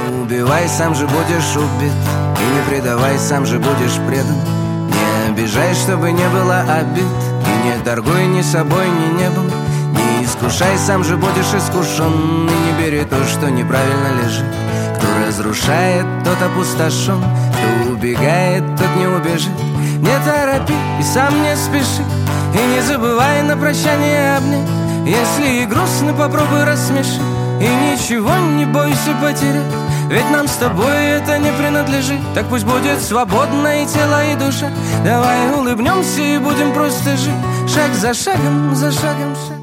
Не убивай, сам же будешь убит. И не предавай, сам же будешь предан. Не обижай, чтобы не было обид. И не торгуй ни собой, ни небом. Не искушай, сам же будешь искушен. И не бери то, что неправильно лежит. Кто разрушает, тот опустошен. Кто убегает, тот не убежит. Не торопи и сам не спеши. И не забывай на прощание обнять. Если и грустно, попробуй рассмеши. И ничего не бойся потерять. Ведь нам с тобой это не принадлежит. Так пусть будет свободно и тело, и душа. Давай улыбнемся и будем просто жить. Шаг за шагом, шаг.